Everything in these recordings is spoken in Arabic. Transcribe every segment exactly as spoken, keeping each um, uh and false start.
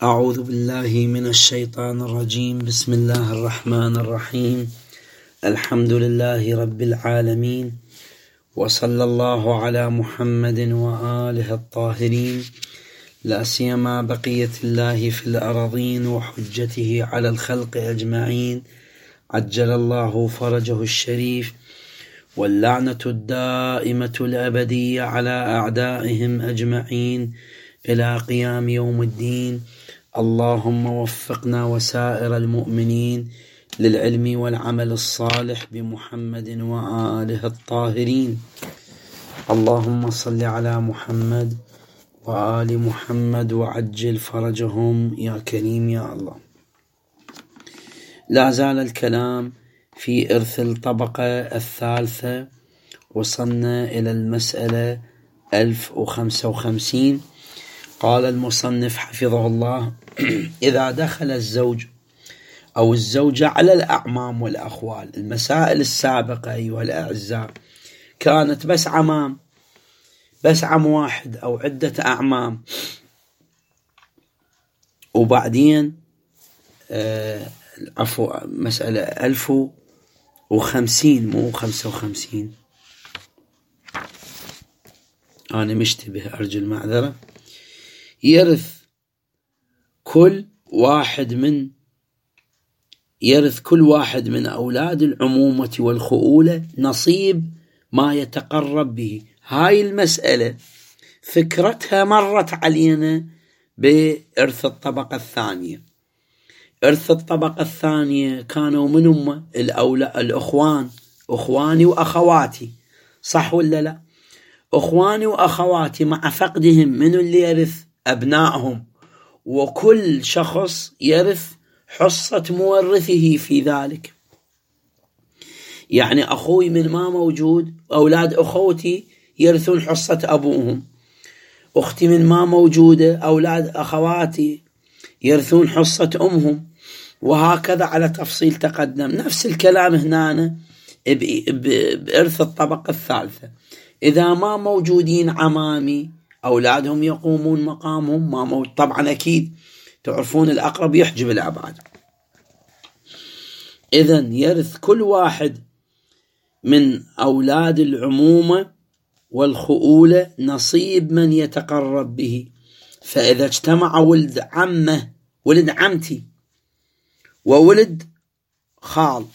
أعوذ بالله من الشيطان الرجيم. بسم الله الرحمن الرحيم. الحمد لله رب العالمين، وصلى الله على محمد وآله الطاهرين، لا سيما بقية الله في الأراضين وحجته على الخلق أجمعين، عجل الله فرجه الشريف، واللعنة الدائمة الأبدية على أعدائهم أجمعين إلى قيام يوم الدين. اللهم وفقنا وسائر المؤمنين للعلم والعمل الصالح بمحمد وآله الطاهرين. اللهم صل على محمد وآل محمد وعجل فرجهم يا كريم يا الله. لا زال الكلام في إرث الطبقة الثالثة، وصلنا إلى المسألة ألف وخمسة وخمسين. قال المصنف حفظه الله: إذا دخل الزوج أو الزوجة على الأعمام والأخوال. المسائل السابقة أيها الأعزاء كانت بس عمام، بس عم واحد أو عدة أعمام، وبعدين آه عفوا مسألة ألف وخمسين مو خمسة وخمسين، أنا مشتبه أرجو المعذرة. يرث كل واحد من يرث كل واحد من أولاد العمومة والخؤولة نصيب ما يتقرب به. هاي المسألة فكرتها مرت علينا بإرث الطبقة الثانية. إرث الطبقة الثانية كانوا من هم الأولاد الأخوان، أخواني وأخواتي، صح ولا لا؟ أخواني وأخواتي مع فقدهم من اللي يرث؟ أبنائهم، وكل شخص يرث حصة مورثه في ذلك. يعني أخوي من ما موجود، أولاد أخوتي يرثون حصة أبوهم، أختي من ما موجودة، أولاد أخواتي يرثون حصة أمهم، وهكذا على تفصيل تقدم. نفس الكلام هنا بإرث الطبقة الثالثة. إذا ما موجودين عمامي، أولادهم يقومون مقامهم، ما موجود طبعا أكيد تعرفون الأقرب يحجب الأبعد. إذن يرث كل واحد من أولاد العمومة والخؤولة نصيب من يتقرب به. فإذا اجتمع ولد عمه، ولد عمتي وولد خال،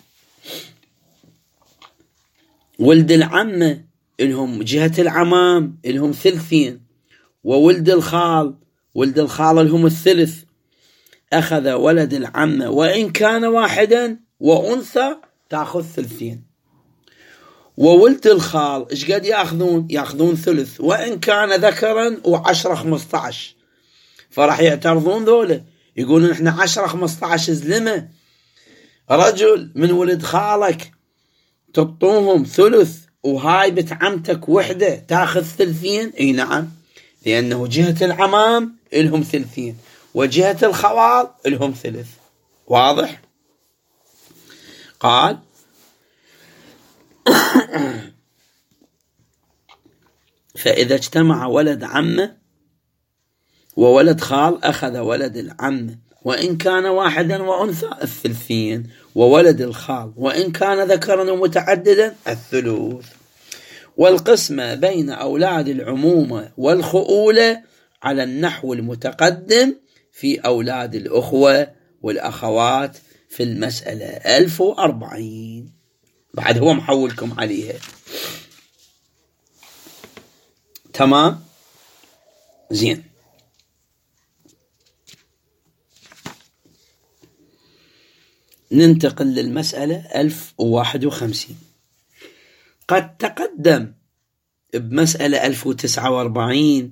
ولد العمة إلهم جهة العمام إلهم ثلثين، وولد الخال ولد الخال لهم الثلث. أخذ ولد العمة وإن كان واحدا وأنثى تأخذ ثلثين، وولد الخال إيش قد يأخذون؟ يأخذون ثلث، وإن كان ذكرا وعشرة خمسة عشر. فرح يعترضون ذولا، يقولون إحنا عشرة خمسة عشر زلمة رجل من ولد خالك تطوهم ثلث، وهاي بنت عمتك وحدة تأخذ ثلثين. إي نعم، لأنه جهة العمام إلهم ثلثين، وجهة الخوال إلهم ثلث. واضح؟ قال: فإذا اجتمع ولد عمه وولد خال أخذ ولد العمه وإن كان واحدا وأنثى الثلثين، وولد الخال وإن كان ذكرا ومتعددا الثلث. والقسمة بين أولاد العمومة والخؤولة على النحو المتقدم في أولاد الأخوة والأخوات في المسألة ألف وأربعين. بعد هو محولكم عليها. تمام؟ زين. ننتقل للمسألة ألف وواحد وخمسين. قد تقدم بمسألة ألف وتسعة وأربعين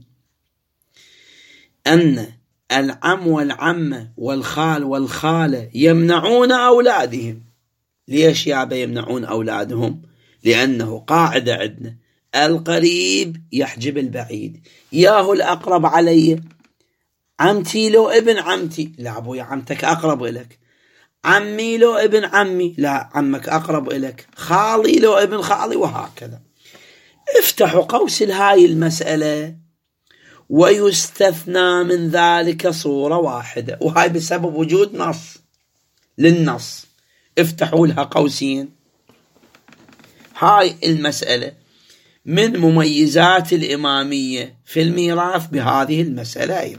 أن العم والعمة والخال والخالة يمنعون أولادهم. ليش يا أبا يمنعون أولادهم؟ لأنه قاعدة عندنا: القريب يحجب البعيد. ياهو الأقرب علي، عمتي لو ابن عمتي، لا أبويا عمتك أقرب إليك. عمي لو ابن عمي، لا عمك أقرب إليك. خالي لو ابن خالي، وهكذا. افتحوا قوس هاي المسألة ويستثنى من ذلك صورة واحدة. وهاي بسبب وجود نص للنص، افتحوا لها قوسين. هاي المسألة من مميزات الإمامية في الميراث بهذه المسألة أيضا.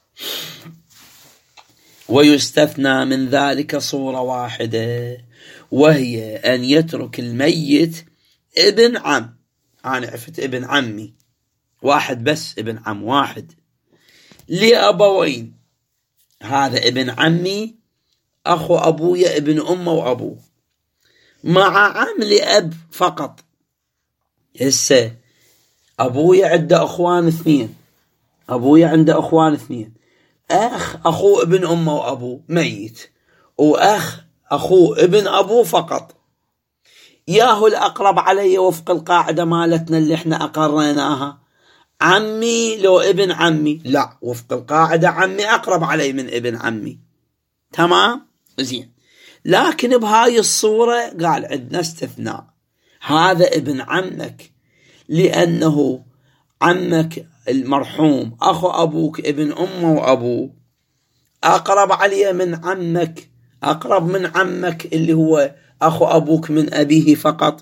ويستثنى من ذلك صورة واحدة، وهي أن يترك الميت ابن عم. أنا عرفت ابن عمي واحد بس، ابن عم واحد لأبوين. هذا ابن عمي أخو أبويا ابن أمه وأبوه، مع عم لأب فقط. هسه أبويا عنده أخوان اثنين، أبويا عنده أخوان اثنين، أخ أخوه ابن أمه وأبوه ميت، وأخ أخوه ابن أبوه فقط. ياهو الأقرب علي وفق القاعدة مالتنا اللي احنا أقريناها، عمي لو ابن عمي؟ لا، وفق القاعدة عمي أقرب علي من ابن عمي. تمام زين. لكن بهاي الصورة قال عندنا استثناء، هذا ابن عمك لأنه عمك المرحوم أخو أبوك ابن أمه وأبوه أقرب عليه من عمك، أقرب من عمك اللي هو أخو أبوك من أبيه فقط.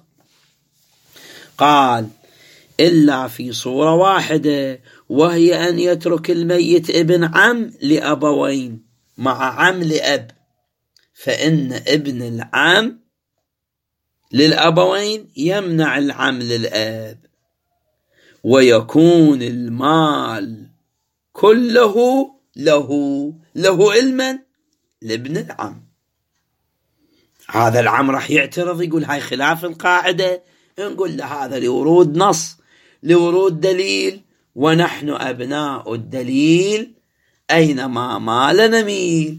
قال إلا في صورة واحدة، وهي أن يترك الميت ابن عم لأبوين مع عم لأب، فإن ابن العم للأبوين يمنع العم للأب، ويكون المال كله له له علما لابن العم. هذا العم راح يعترض يقول هاي خلاف القاعدة، نقول له هذا لورود نص، لورود دليل، ونحن أبناء الدليل أينما مال نميل.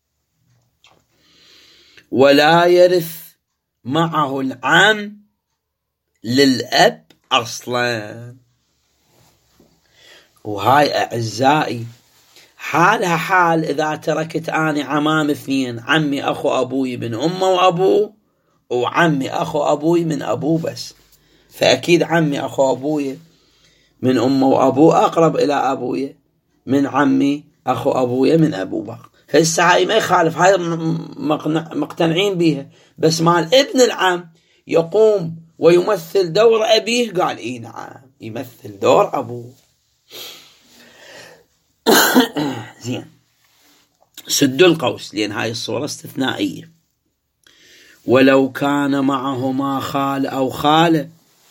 ولا يرث معه العم للأب أصلا. وهاي أعزائي حالها حال إذا تركت أنا عمام اثنين، عمي أخو أبوي من أمه وأبوه، وعمي أخو أبوي من أبوه بس، فأكيد عمي أخو أبوي من أمه وأبوه أقرب إلى أبوي من عمي أخو أبوي من أبوه. هسه هاي ما يخالف، هاي مقتنعين بيها، بس مال ابن العم يقوم ويمثل دور أبيه. قال إيه نعم يمثل دور أبوه. زين، سدوا القوس لأن هاي الصورة استثنائية. ولو كان معهما خال أو خالة،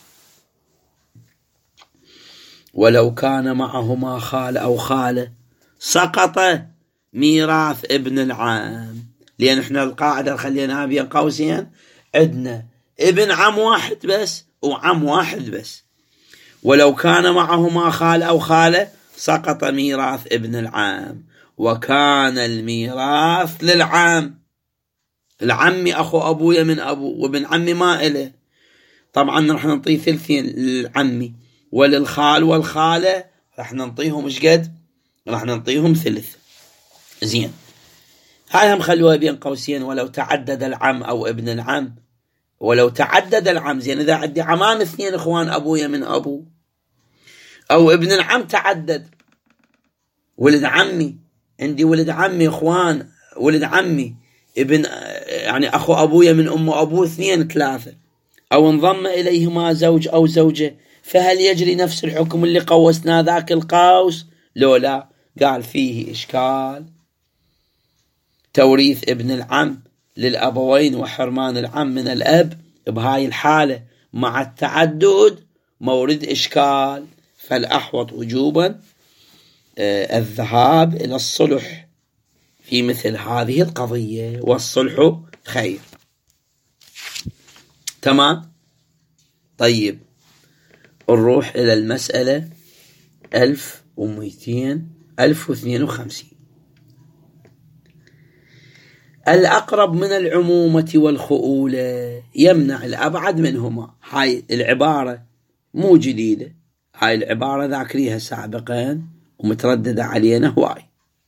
ولو كان معهما خال أو خالة سقط ميراث ابن العم، لأن احنا القاعدة خليناها بين قوسين، عندنا ابن عم واحد بس وعم واحد بس. ولو كان معهما خال أو خالة سقط ميراث ابن العام، وكان الميراث للعام. العمي أخو أبويا من أبو، وابن عمي ما إله، طبعا رح نعطيه ثلثين للعمي، وللخال والخالة رح نعطيهم ايش قد؟ رح نعطيهم ثلث. زين، هاي هم خلوها بين قوسين. ولو تعدد العم أو ابن العم، ولو تعدد العم، زين إذا عندي عمان اثنين إخوان أبويا من أبو، أو ابن العم تعدد، ولد عمي، عندي ولد عمي إخوان ولد عمي ابن يعني أخو أبويا من أم وأبوه اثنين ثلاثة، أو انضم إليهما زوج أو زوجة، فهل يجري نفس الحكم اللي قوسنا ذاك القوس؟ لو لا، قال فيه إشكال. توريث ابن العم للأبوين وحرمان العم من الأب بهاي الحالة مع التعدد مورد إشكال، فالأحوط وجوبا الذهاب إلى الصلح في مثل هذه القضية، والصلح خير. تمام. طيب نروح إلى المسألة ألف ومئتين ألف واثنين وخمسين. الأقرب من العمومة والخؤولة يمنع الأبعد منهما. هاي العبارة مو جديدة، هاي العبارة ذاكريها سابقا ومترددة علينا هواي.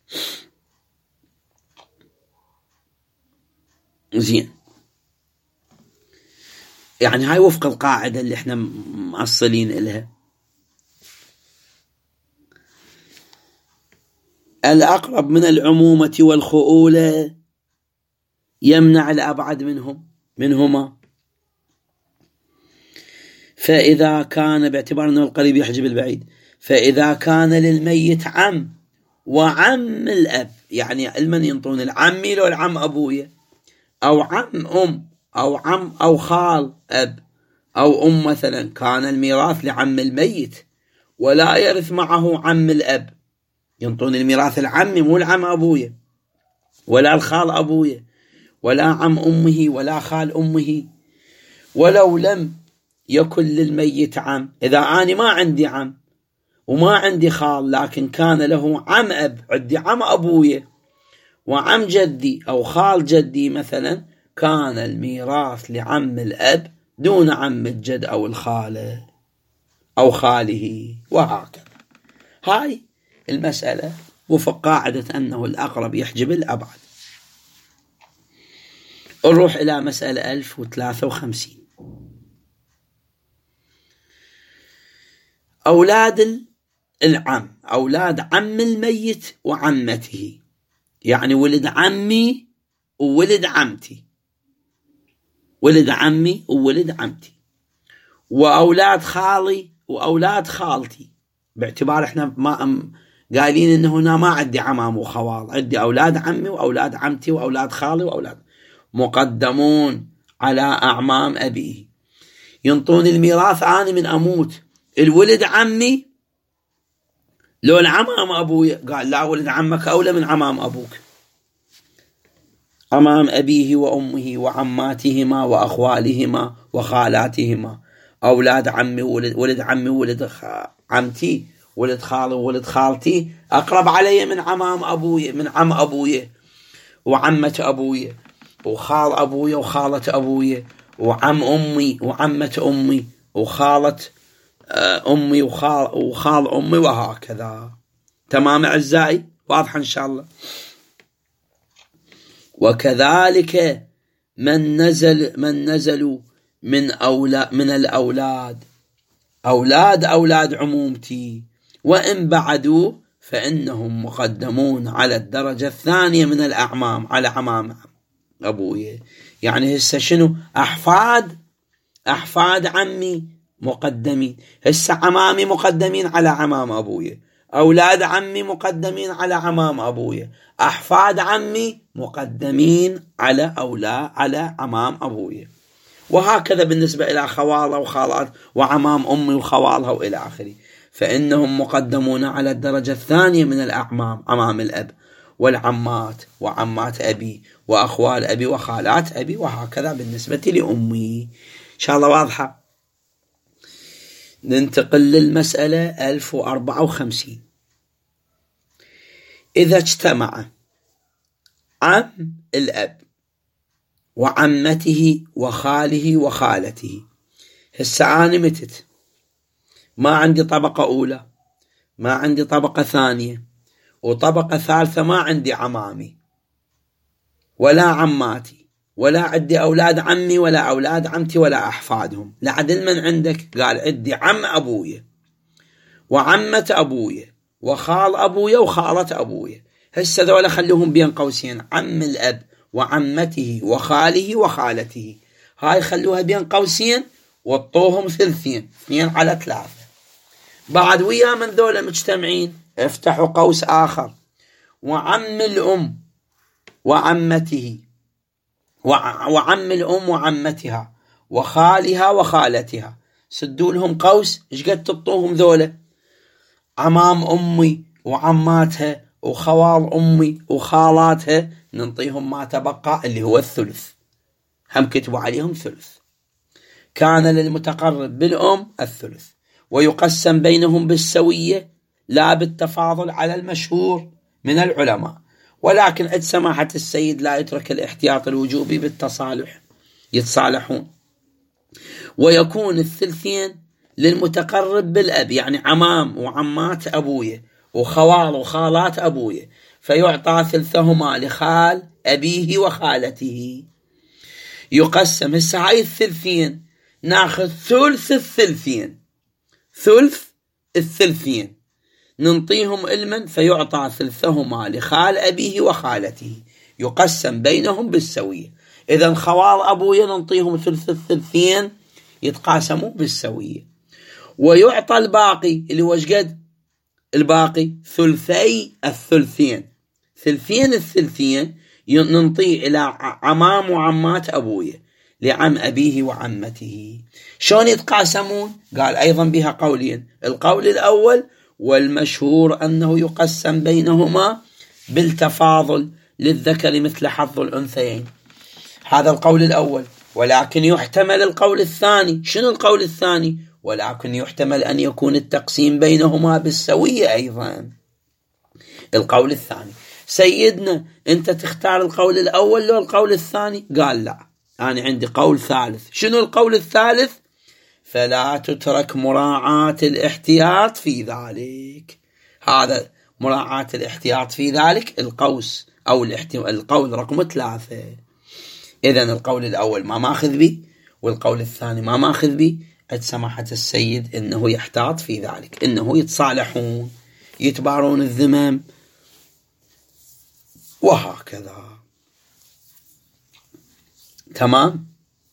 زين، يعني هاي وفق القاعدة اللي احنا مأصلين إلها. الأقرب من العمومة والخؤولة يمنع الأبعد منهم منهما. فإذا كان باعتبار أنه القريب يحجب البعيد، فإذا كان للميت عم وعم الأب، يعني المن ينطون العمي لو العم أبويا، أو عم أم، أو عم أو خال أب أو أم مثلا، كان الميراث لعم الميت ولا يرث معه عم الأب. ينطون الميراث العمي مو العم أبويا ولا الخال أبويا ولا عم أمه ولا خال أمه. ولو لم يكن للميت عم، إذا أنا ما عندي عم وما عندي خال لكن كان له عم أب، عندي عم أبويا وعم جدي أو خال جدي مثلا، كان الميراث لعم الأب دون عم الجد أو الخالة أو خاله، وهكذا. هاي المسألة وفق قاعدة أنه الأقرب يحجب الأبعد. نروح إلى مسألة ألف وثلاثة وخمسين. أولاد العم، أولاد عم الميت وعمته، يعني ولد عمي وولد عمتي، ولد عمي وولد عمتي، وأولاد خالي وأولاد خالتي، باعتبار إحنا ما أم قايلين إنه هنا ما عندي عمام وخوال، عندي أولاد عمي وأولاد عمتي وأولاد خالي وأولاد، مقدمون على أعمام أبيه. ينطون الميراث أنا من أموت، الولد عمي لو العمام أبوي، قال لا، ولد عمك أولى من عمام أبوك، عمام أبيه وأمه وعماتهما وأخوالهما وخالاتهما. أولاد عمي ولد, ولد عمي ولد عمتي ولد خالي ولد خالتي أقرب علي من عمام أبوي، من عم أبوي وعمة أبوي وخال أبوي وخالة أبوي وعم أمي وعمة أمي وخالة أمي وخال, وخال أمي، وهكذا. تمام أعزائي؟ واضح إن شاء الله. وكذلك من نزل من نزلوا من أولاد من الأولاد أولاد أولاد عمومتي وإن بعدوا فإنهم مقدمون على الدرجة الثانية من الأعمام على عمام أبوي. يعني هسه شنو؟ أحفاد أحفاد عمي مقدمين، هسه عمامي مقدمين على عمام أبوي، أولاد عمي مقدمين على عمام أبوي، أحفاد عمي مقدمين على أولاد على عمام أبوي، وهكذا بالنسبة إلى خوالة وخالات وعمام أمي وخوالها وإلى آخره. فإنهم مقدمون على الدرجة الثانية من الأعمام، عمام الأب والعمات وعمات أبي وأخوال أبي وخالات أبي، وهكذا بالنسبة لأمي. إن شاء الله واضحة. ننتقل للمسألة ألف وأربعة وخمسين. إذا اجتمع عم الأب وعمته وخاله وخالته، هسه أنا متت، ما عندي طبقة أولى، ما عندي طبقة ثانية، وطبقة ثالثة ما عندي عمامي ولا عماتي ولا عندي أولاد عمي ولا أولاد عمتي ولا أحفادهم. لعدل من عندك؟ قال عندي عم أبويا وعمة أبويا وخال أبويا وخالة أبويا. هسه ذولا خلوهم بين قوسين، عم الأب وعمته وخاله وخالته، هاي خلوها بين قوسين وطوهم ثلثين، اثنين على ثلاثة. بعد ويا من ذولا مجتمعين افتحوا قوس آخر، وعم الأم وعمته وعم الأم وعمتها وخالها وخالتها، سدوا لهم قوس. ايش قد تطوهم ذولا؟ عمام أمي وعماتها وخوال أمي وخالاتها، ننطيهم ما تبقى اللي هو الثلث، هم كتبوا عليهم ثلث. كان للمتقرب بالأم الثلث، ويقسم بينهم بالسوية لا بالتفاضل على المشهور من العلماء، ولكن عند سماحة السيد لا يترك الاحتياط الوجوبي بالتصالح، يتصالحون. ويكون الثلثين للمتقرب بالأب، يعني عمام وعمات أبويه وخوال وخالات أبويه، فيعطى ثلثهما لخال أبيه وخالته. يقسم هسه هاي الثلثين، ناخذ ثلث الثلثين، ثلث الثلثين ننطيهم علما فيعطى ثلثهما لخال أبيه وخالته يقسم بينهم بالسوية. إذا خوال أبويا ننطيهم ثلث الثلثين يتقاسموا بالسوية، ويعطى الباقي اللي هو قد الباقي ثلثي الثلثين، ثلثين الثلثين ننطيه إلى عمام وعمات أبويا لعم أبيه وعمته. شلون يتقاسمون؟ قال أيضا بها قولين. القول الأول والمشهور أنه يقسم بينهما بالتفاضل للذكر مثل حظ الأنثيين، هذا القول الأول. ولكن يحتمل القول الثاني. شنو القول الثاني؟ ولكن يحتمل أن يكون التقسيم بينهما بالسوية أيضا. القول الثاني سيدنا أنت تختار القول الأول لو القول الثاني؟ قال لا، أنا عندي قول ثالث. شنو القول الثالث؟ فلا تترك مراعاة الاحتياط في ذلك. هذا مراعاة الاحتياط في ذلك القوس أو القول رقم ثلاثة. إذن القول الأول ما ماخذ به والقول الثاني ما ماخذ به. عند سماحة السيد إنه يحتاط في ذلك، إنه يتصالحون يتبارون الذمم وهكذا. تمام.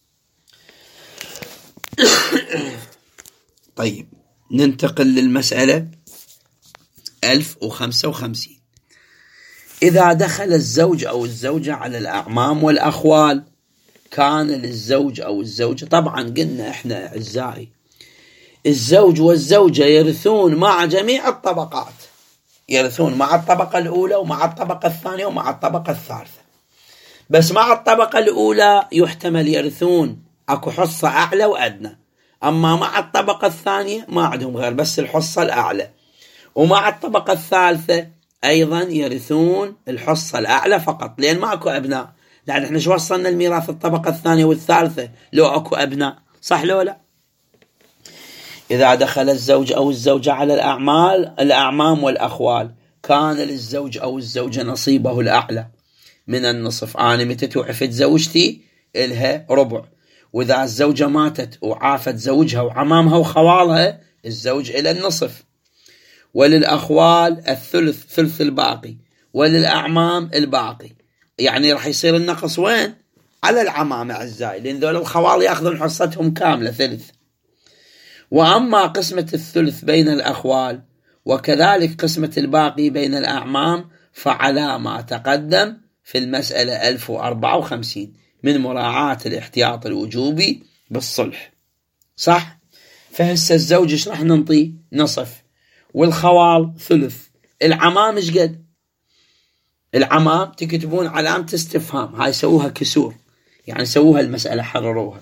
طيب ننتقل للمسألة ألف وخمسة وخمسين. إذا دخل الزوج أو الزوجة على الأعمام والأخوال كان للزوج أو الزوجة، طبعا قلنا إحنا أعزائي الزوج والزوجة يرثون مع جميع الطبقات، يرثون مع الطبقة الأولى ومع الطبقة الثانية ومع الطبقة الثالثة. بس مع الطبقة الأولى يحتمل يرثون أكو حصة أعلى وأدنى، أما مع الطبقة الثانية ما عندهم غير بس الحصة الأعلى، ومع الطبقة الثالثة أيضا يرثون الحصة الأعلى فقط لأن ما أكو أبناء. لأن إحنا شو وصلنا الميراث الطبقة الثانية والثالثة لو أكو أبناء، صح لو لا؟ إذا دخل الزوج أو الزوجة على الأعمال الأعمام والأخوال كان للزوج أو الزوجة نصيبه الأعلى من النصف. أنا متت وعفت زوجتي إلها ربع، وإذا الزوجة ماتت وعافت زوجها وعمامها وخوالها الزوج إلى النصف. وللأخوال الثلث، ثلث الباقي، وللأعمام الباقي. يعني راح يصير النقص وين؟ على العمام أعزائي، لأن ذول الخوال يأخذون حصتهم كاملة ثلث. وأما قسمة الثلث بين الأخوال وكذلك قسمة الباقي بين الأعمام فعلى ما تقدم في المسألة ألف وأربعة وخمسين من مراعاة الاحتياط الوجوبي بالصلح. صح؟ فهسه الزوج ايش راح ننطيه؟ نصف، والخوال ثلث. العمام ايش قد؟ العمام تكتبون علامة استفهام، هاي سووها كسور، يعني سووها المسألة حرروها.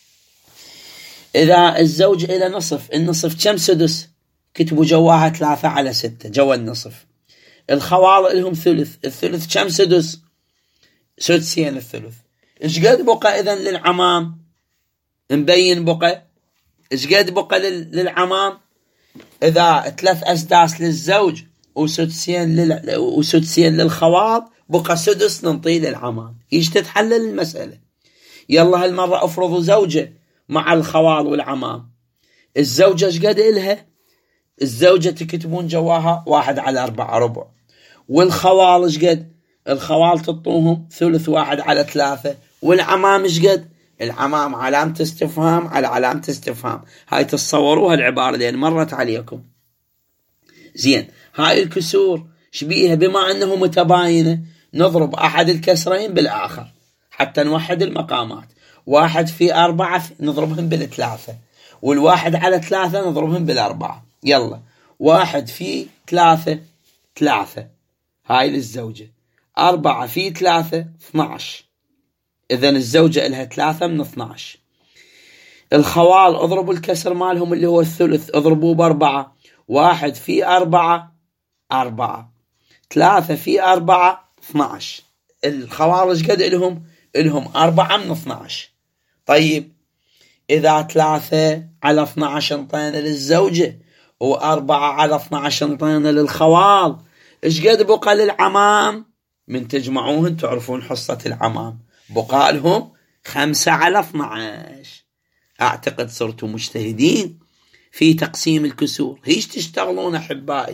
إذا الزوج إلى نصف، النصف كم سدس؟ كتبوا جواها ثلاثة على ستة جوا النصف. الخوال لهم ثلث، الثلث كم سدس؟ سدسين الثلث. إيش قد بقى إذن للعمام؟ مبين بقى إيش قد بقى للعمام؟ إذا ثلاث أسداس للزوج وسدسين لل... وسدسين للخوال بقى سدس ننطيه للعمام. إيش تتحلل المسألة؟ يلا هالمرة أفرضوا زوجة مع الخوال والعمام. الزوجة إيش قد إلها؟ الزوجة تكتبون جواها واحد على أربعة ربع، والخوال إيش قد؟ الخوال تطوهم ثلث واحد على ثلاثة، والعمام إيش قد؟ العمام علامة استفهام على علامة استفهام. هاي تصوروها العبارة لأن مرت عليكم. زين، هاي الكسور شبيها بما أنه متباينة نضرب أحد الكسرين بالآخر حتى نوحد المقامات. واحد في أربعة نضربهم بالثلاثة، والواحد على ثلاثة نضربهم بالأربعة. يلا، واحد في ثلاثة ثلاثة، هاي للزوجة. أربعة في ثلاثة اثناش، إذن الزوجة لها ثلاثة من اثناش. الخوال اضربوا الكسر مالهم اللي هو الثلث اضربوه بأربعة. واحد في أربعة أربعة، ثلاثة في أربعة اثناش. الخوال قد لهم؟ لهم أربعة من اثناش. طيب إذا ثلاثة على اثناش انطينا للزوجة وأربعة على اثناش انطينا للخوال، إيش قد بقى للعمام؟ من تجمعوهن تعرفون حصة العمام بقى لهم خمسة على اثناش. أعتقد صرتوا مجتهدين في تقسيم الكسور. هيش تشتغلون أحبائي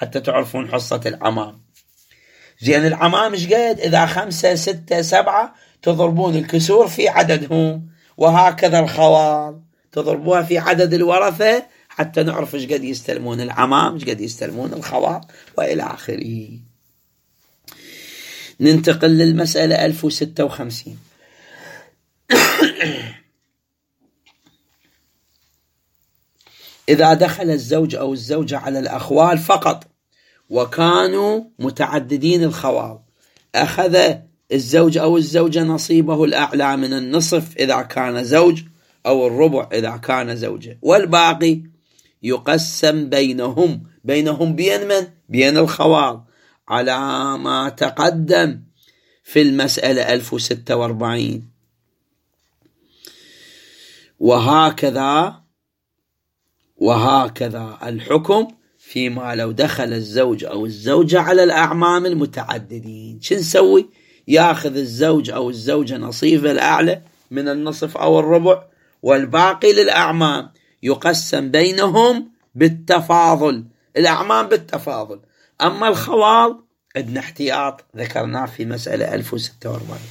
حتى تعرفون حصة العمام. زين العمام ايش قد؟ إذا خمسة ستة سبعة تضربون الكسور في عددهم، وهكذا الخوال تضربوها في عدد الورثة حتى نعرف ايش قد يستلمون العمام ايش قد يستلمون الخوال وإلى آخره. ننتقل للمسألة ألف وستة وخمسين. إذا دخل الزوج أو الزوجة على الأخوال فقط وكانوا متعددين الخوال، أخذ الزوج أو الزوجة نصيبه الأعلى من النصف إذا كان زوج، أو الربع إذا كان زوجة، والباقي يقسم بينهم بينهم بين من؟ بين الخوال، على ما تقدم في المسألة ألف وستة وأربعين. وهكذا وهكذا الحكم فيما لو دخل الزوج أو الزوجة على الأعمام المتعددين. شو نسوي؟ ياخذ الزوج أو الزوجة نصيبه الأعلى من النصف أو الربع، والباقي للأعمام، يقسم بينهم بالتفاضل، الأعمام بالتفاضل. أما الخوال عندنا احتياط ذكرناه في مسألة ألف وستة وأربعين.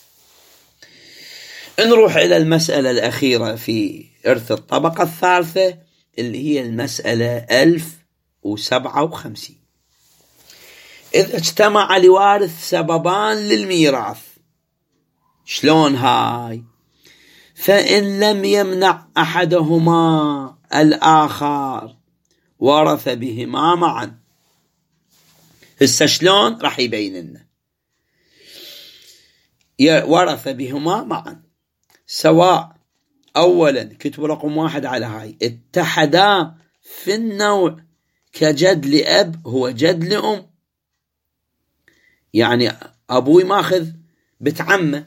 نروح إلى المسألة الأخيرة في إرث الطبقة الثالثة اللي هي المسألة ألف وسبعة وخمسين. إذا اجتمع لوارث سببان للميراث، شلون هاي؟ فإن لم يمنع أحدهما الآخر ورث بهما معا. هسه شلون راح يبين لنا؟ ورث بهما معا، سواء أولا كتب رقم واحد على هاي، اتحدا في النوع كجد لأب هو جد لأم. يعني أبوي ماخذ بتعمه،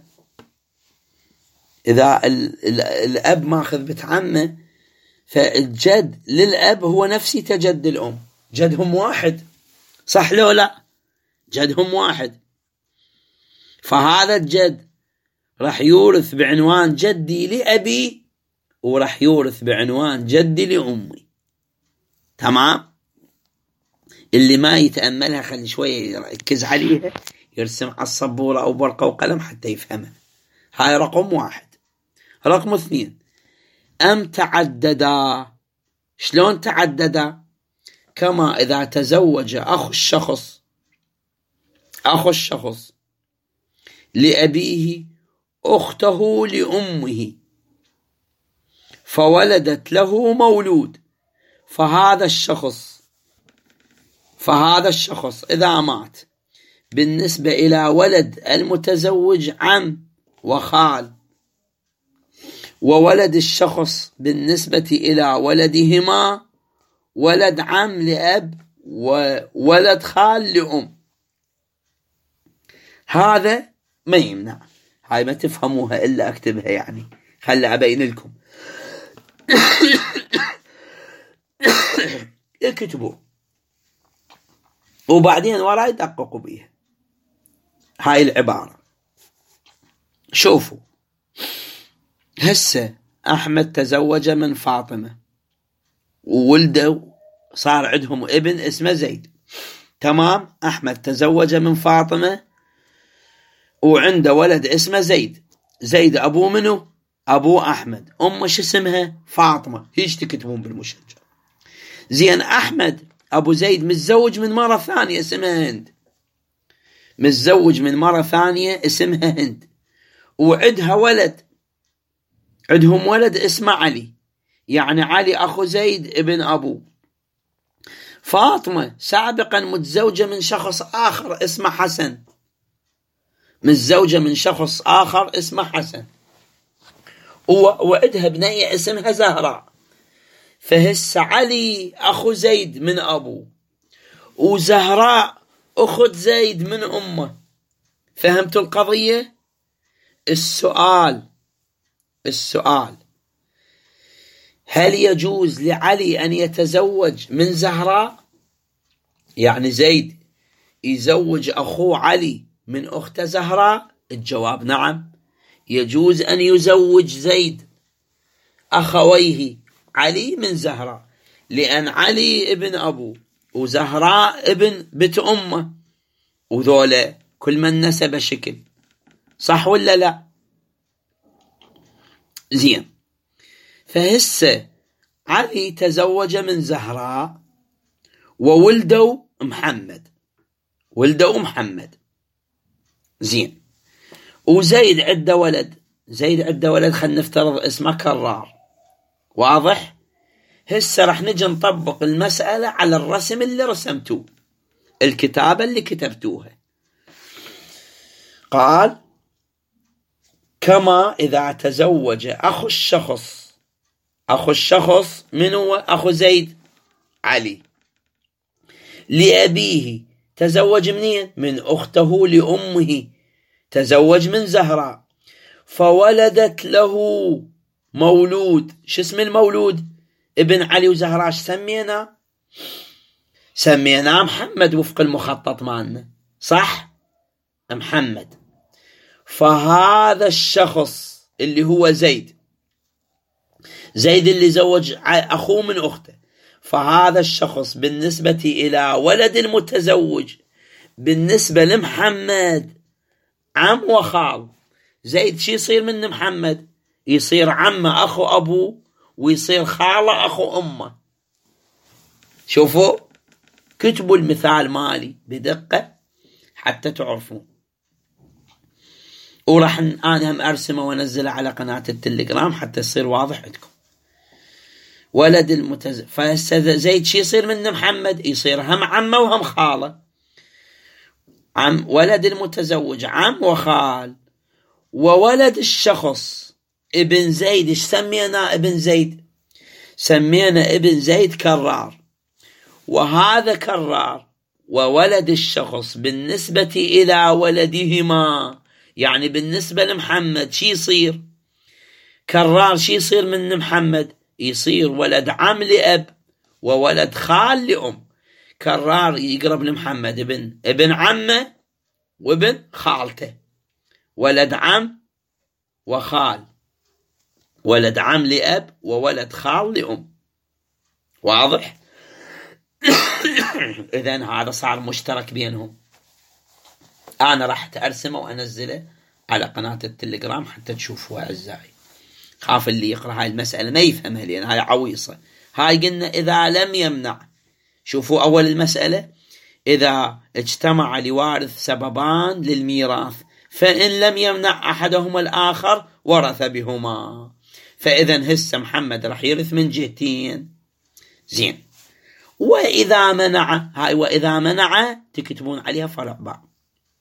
إذا الأب ماخذ بتعمه فالجد للأب هو نفسي تجد الأم، جدهم واحد، صح لو لا؟ جدهم واحد، فهذا الجد راح يورث بعنوان جدي لأبي، وراح يورث بعنوان جدي لأمي. تمام؟ اللي ما يتأملها خلي شوية يركز عليها، يرسم على السبورة أو ورقة وقلم حتى يفهمها. هاي رقم واحد. رقم اثنين، أم تعددا. شلون تعددا؟ كما إذا تزوج أخو الشخص أخو الشخص لأبيه أخته لأمه فولدت له مولود، فهذا الشخص فهذا الشخص إذا مات بالنسبة إلى ولد المتزوج عم وخال، وولد الشخص بالنسبة إلى ولدهما ولد عم لأب وولد خال لأم، هذا ما يمنع. هاي ما تفهموها إلا أكتبها، يعني خلي أبين لكم. اكتبوا وبعدين وراي دققوا بيها هاي العبارة. شوفوا، هسه أحمد تزوج من فاطمة وولده صار عندهم ابن اسمه زيد. تمام؟ أحمد تزوج من فاطمة وعنده ولد اسمه زيد. زيد أبوه منه؟ أبوه أحمد. أمه شو اسمها؟ فاطمة. هيش تكتبون بالمشجع. زين، أحمد أبو زيد متزوج من مرة ثانية اسمها هند، متزوج من مرة ثانية اسمها هند، وعدها ولد، عندهم ولد اسمه علي، يعني علي أخو زيد ابن أبوه. فاطمة سابقا متزوجة من شخص آخر اسمه حسن، متزوجة من شخص آخر اسمه حسن، وعدها بنية اسمها زهراء. فهس علي أخو زيد من أبوه، وزهراء أخت زيد من أمه. فهمتوا القضية؟ السؤال السؤال هل يجوز لعلي أن يتزوج من زهراء؟ يعني زيد يزوج أخوه علي من أخت زهراء؟ الجواب نعم، يجوز أن يزوج زيد أخويه علي من زهراء، لأن علي ابن أبوه وزهراء ابن بنت أمه، وذولا كل من نسب شكل، صح ولا لا؟ زين. فهسه علي تزوج من زهراء وولدوا محمد، ولدوا محمد. زين. وزيد عنده ولد، زيد عنده ولد خلينا نفترض اسمه كرار، واضح؟ هسه راح نجي نطبق المسألة على الرسم اللي رسمتوه، الكتابة اللي كتبتوها. قال: كما إذا تزوج أخو الشخص، أخو الشخص من هو؟ أخو زيد علي، لأبيه تزوج منين؟ من أخته لأمه، تزوج من زهراء، فولدت له مولود. شو اسم المولود؟ ابن علي وزهراء. سمينا سميناه محمد وفق المخطط مالنا، صح؟ محمد. فهذا الشخص اللي هو زيد، زيد اللي زوج أخوه من أخته، فهذا الشخص بالنسبة إلى ولد المتزوج بالنسبة لمحمد عم وخال. زيد شي يصير من محمد؟ يصير عمه أخو أبوه، ويصير خاله أخو أمه. شوفوا، كتبوا المثال مالي بدقة حتى تعرفون، وراح أنا هم أرسمه وأنزله على قناة التليجرام حتى يصير واضح عندكم. ولد المتزوج، فزيد شي يصير من محمد؟ يصير هم عمه وهم خاله. عم ولد المتزوج عم وخال. وولد الشخص ابن زيد، ايش سمينا ابن زيد؟ سمينا ابن زيد كرار. وهذا كرار وولد الشخص بالنسبة إلى ولدهما، يعني بالنسبة لمحمد شي يصير؟ كرار شي يصير من محمد؟ يصير ولد عم لأب وولد خال لأم. كرار يقرب لمحمد ابن ابن عمه وابن خالته، ولد عم وخال، ولد عم لأب وولد خال لأم، واضح؟ إذن هذا صار مشترك بينهم. أنا راح أرسمه وأنزله على قناة التليجرام حتى تشوفوها أعزائي. خاف اللي يقرأ هاي المسألة ما يفهمها، لأن هاي عويصة. هاي قلنا إذا لم يمنع. شوفوا أول المسألة: إذا اجتمع لوارث سببان للميراث فإن لم يمنع أحدهما الآخر ورث بهما. فإذا هسه محمد راح يرث من جهتين. زين. وإذا منع، هاي وإذا منع تكتبون عليها فرع بعض.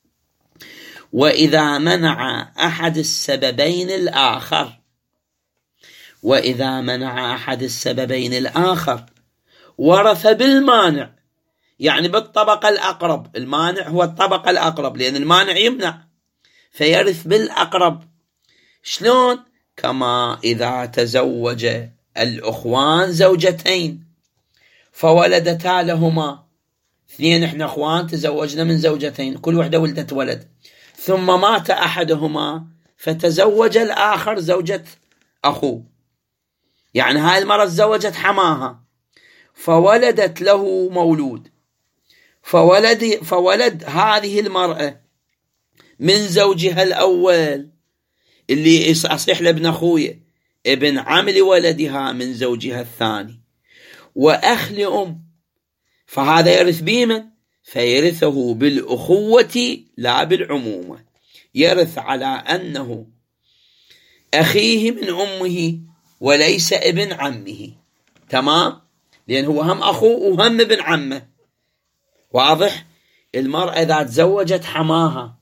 وإذا منع أحد السببين الآخر، وإذا منع أحد السببين الآخر ورث بالمانع، يعني بالطبقة الأقرب. المانع هو الطبقة الأقرب، لأن المانع يمنع، فيرث بالأقرب. شلون؟ كما إذا تزوج الأخوان زوجتين فولدتا لهما، اثنين احنا أخوان تزوجنا من زوجتين، كل واحدة ولدت ولد، ثم مات أحدهما فتزوج الآخر زوجة أخوه، يعني هاي المرة تزوجت حماها فولدت له مولود، فولد, فولد هذه المرأة من زوجها الأول اللي يصيح لابن أخويا ابن عم لولدها من زوجها الثاني، وأخ لأم، فهذا يرث بمن؟ فيرثه بالأخوة لا بالعمومة، يرث على أنه أخيه من أمه وليس ابن عمه. تمام؟ لأن هو هم أخوه وهم ابن عمه، واضح؟ المرأة إذا تزوجت حماها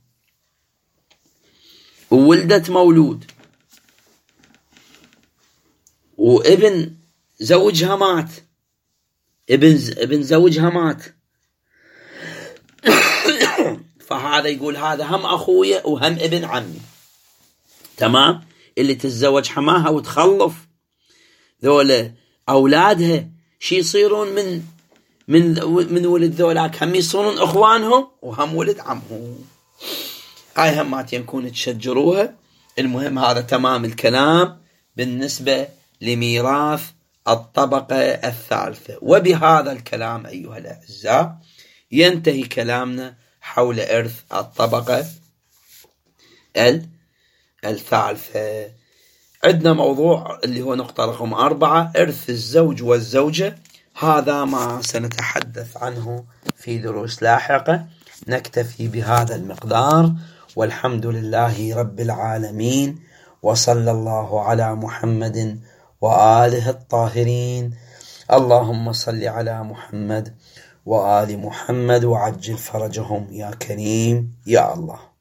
وولدت مولود وابن زوجها مات، ابن ابن زوجها مات، فهذا يقول هذا هم أخويا وهم ابن عمي. تمام؟ اللي تتزوج حماها وتخلف ذولا أولادها شي يصيرون من من من ولد ذولاك؟ هم يصيرون إخوانهم وهم ولد عمهم. هاي همات يكون تشجروها. المهم هذا تمام الكلام بالنسبة لميراث الطبقة الثالثة. وبهذا الكلام أيها الأعزاء ينتهي كلامنا حول إرث الطبقة الثالثة. عندنا موضوع اللي هو نقطة رقم أربعة، إرث الزوج والزوجة. هذا ما سنتحدث عنه في دروس لاحقة. نكتفي بهذا المقدار، والحمد لله رب العالمين، وصلى الله على محمد وآله الطاهرين. اللهم صل على محمد وآل محمد وعجل فرجهم يا كريم يا الله.